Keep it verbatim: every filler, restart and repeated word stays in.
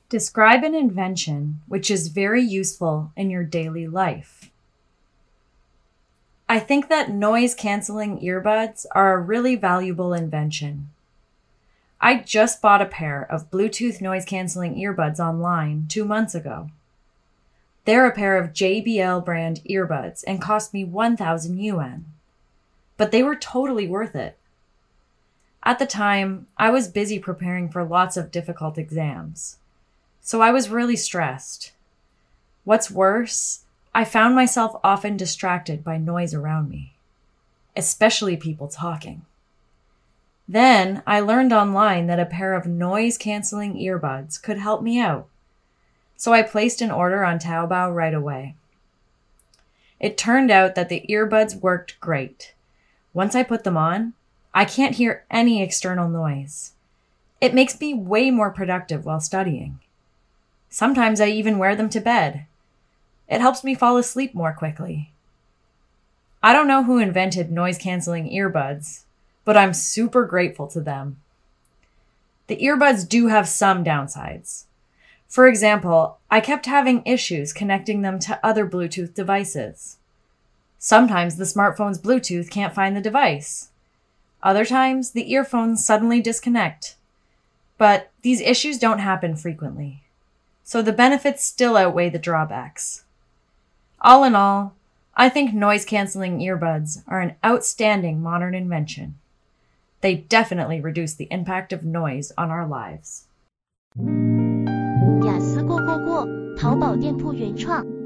Describe an invention which is very useful in your daily life. I think that noise-canceling earbuds are a really valuable invention. I just bought a pair of Bluetooth noise-canceling earbuds online two months ago. They're a pair of J B L brand earbuds and cost me one thousand yuan. But they were totally worth it. At the time, I was busy preparing for lots of difficult exams. So I was really stressed. What's worse, I found myself often distracted by noise around me, especially people talking. Then I learned online that a pair of noise-canceling earbuds could help me out. So I placed an order on Taobao right away. It turned out that the earbuds worked great. Once I put them on, I can't hear any external noise. It makes me way more productive while studying. Sometimes I even wear them to bed. It helps me fall asleep more quickly. I don't know who invented noise-canceling earbuds, but I'm super grateful to them. The earbuds do have some downsides. For example, I kept having issues connecting them to other Bluetooth devices. Sometimes the smartphone's Bluetooth can't find the device. Other times, the earphones suddenly disconnect. But these issues don't happen frequently. So the benefits still outweigh the drawbacks. All in all, I think noise-canceling earbuds are an outstanding modern invention. They definitely reduce the impact of noise on our lives. 雅思过过过，淘宝店铺原创。